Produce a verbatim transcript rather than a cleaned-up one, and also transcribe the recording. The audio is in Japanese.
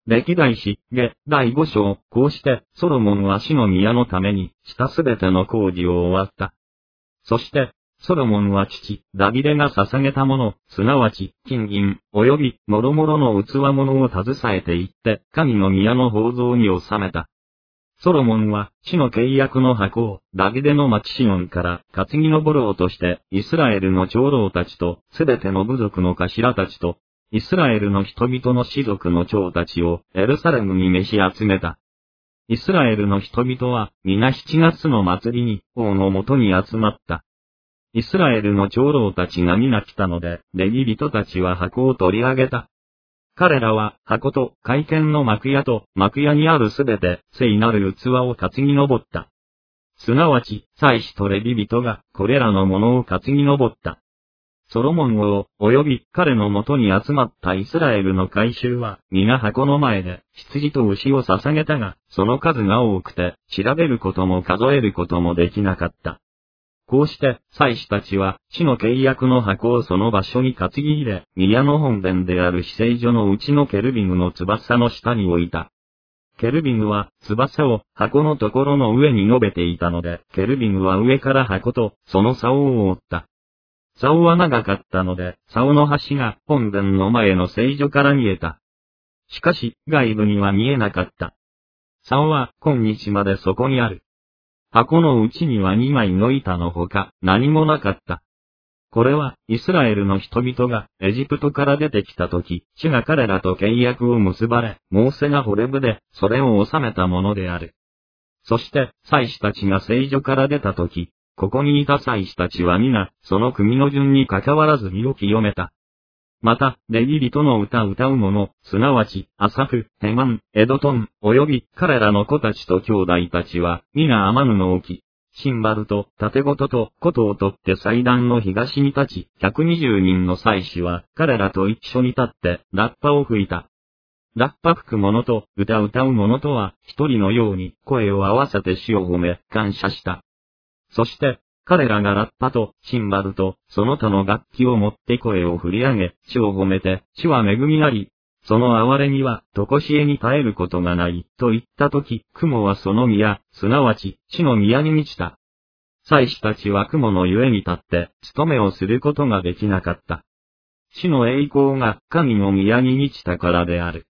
歴代史、下、だいご章、こうして、ソロモンは死の宮のために、したすべての工事を終わった。そして、ソロモンは父、ダビデが捧げたもの、すなわち、金銀、及び、もろもろの器物を携えて行って、神の宮の宝蔵に収めた。ソロモンは、死の契約の箱を、ダビデの町シオンから、担ぎ上ろうとして、イスラエルの長老たちと、すべての部族の頭たちと、イスラエルの人々の士族の長たちを、エルサレムに召し集めた。イスラエルの人々は、皆七月の祭りに、王のもとに集まった。イスラエルの長老たちが皆来たので、レビ人たちは箱を取り上げた。彼らは、箱と、会見の幕屋と、幕屋にあるすべて、聖なる器を担ぎ上った。すなわち、祭司とレビ人が、これらのものを担ぎ上った。ソロモン王、及び彼のもとに集まったイスラエルの改宗は、皆箱の前で、羊と牛を捧げたが、その数が多くて、調べることも数えることもできなかった。こうして、祭司たちは、死の契約の箱をその場所に担ぎ入れ、宮の本殿である至聖所のうちのケルビムの翼の下に置いた。ケルビムは、翼を箱のところの上に述べていたので、ケルビムは上から箱と、その竿を覆った。竿は長かったので、竿の端が本殿の前の聖所から見えた。しかし、外部には見えなかった。竿は今日までそこにある。箱の内には二枚の板のほか何もなかった。これはイスラエルの人々がエジプトから出てきたとき、主が彼らと契約を結ばれ、モーセがホレブでそれを収めたものである。そして、祭司たちが聖所から出たとき、ここにいた祭司たちは皆、その組の順に関わらず身を清めた。また、レビ人の歌歌う者、すなわち、アサフ、ヘマン、エドトン、及び彼らの子たちと兄弟たちは、皆天布を置き、シンバルと盾事と琴を取って祭壇の東に立ち、ひゃくにじゅうにんの祭司は、彼らと一緒に立って、ラッパを吹いた。ラッパ吹く者と歌歌う者とは、一人のように声を合わせて主を褒め、感謝した。そして、彼らがラッパとシンバルとその他の楽器を持って声を振り上げ、主を褒めて、主は恵みあり、その憐れみは、とこしえに絶えることがない、と言ったとき、雲はその宮、すなわち、地の宮に満ちた。祭司たちは雲のゆえに立って、務めをすることができなかった。主の栄光が神の宮に満ちたからである。